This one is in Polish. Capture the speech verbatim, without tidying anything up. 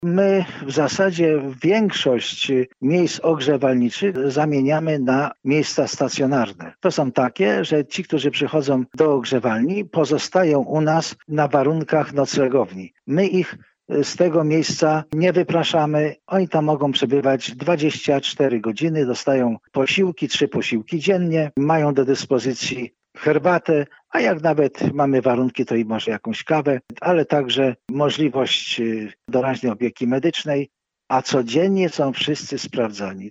My w zasadzie większość miejsc ogrzewalniczych zamieniamy na miejsca stacjonarne. To są takie, że ci, którzy przychodzą do ogrzewalni, pozostają u nas na warunkach noclegowni. My ich z tego miejsca nie wypraszamy. Oni tam mogą przebywać dwadzieścia cztery godziny, dostają posiłki, trzy posiłki dziennie, mają do dyspozycji herbatę, a jak nawet mamy warunki, to i może jakąś kawę, ale także możliwość doraźnej opieki medycznej, a codziennie są wszyscy sprawdzani.